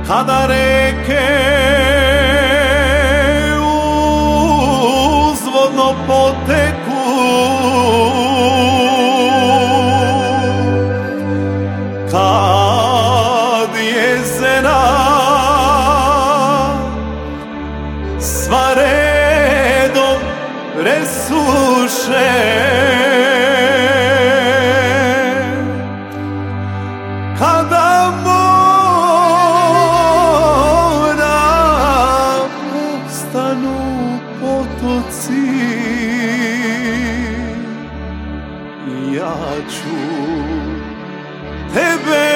kada reke uzvodno poteku, kad jezera sva redom presuše, kada mora ostanu potoci, ja ću tebe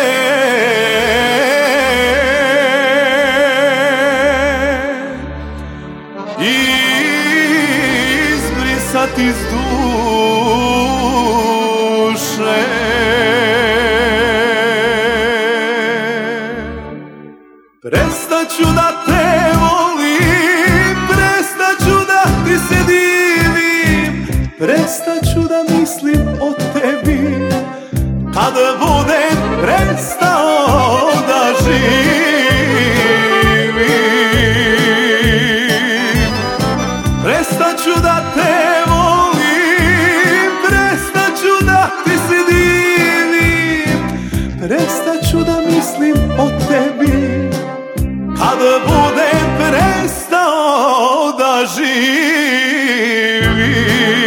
izbrisati iz duše. Prestaću da te volim, prestaću da ti se divim, prestaću da mislim o tebi, kad budem prestao da živim. Prestaću da te volim, prestaću da ti se divim, prestaću da mislim o tebi, kad budem prestao da živim.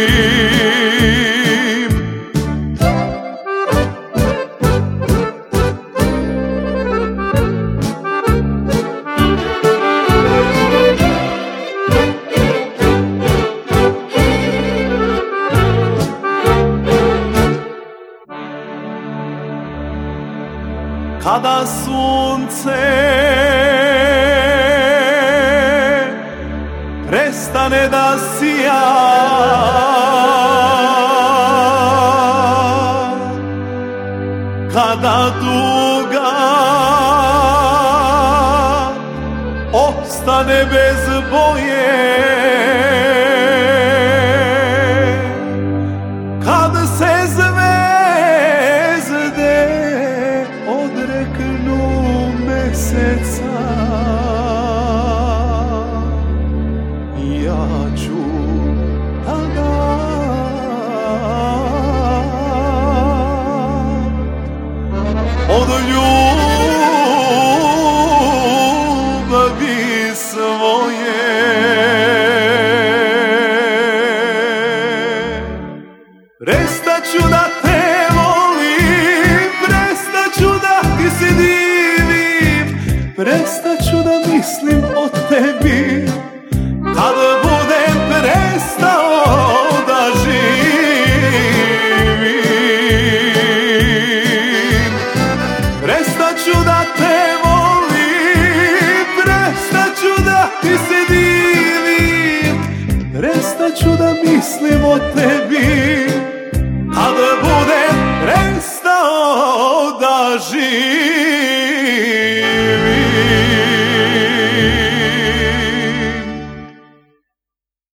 Kada sunce prestane da sija, kada tuga ostane bez boje, kad se zvezde odreknu meseca, ja ću tada od ljubavi svoje prestaću da te volim, prestaću da ti se divim, prestaću da mislim o tebi, kad budem prestao da živim. Prestaću da te volim, prestaću da ti se divim, prestaću da mislim o tebi,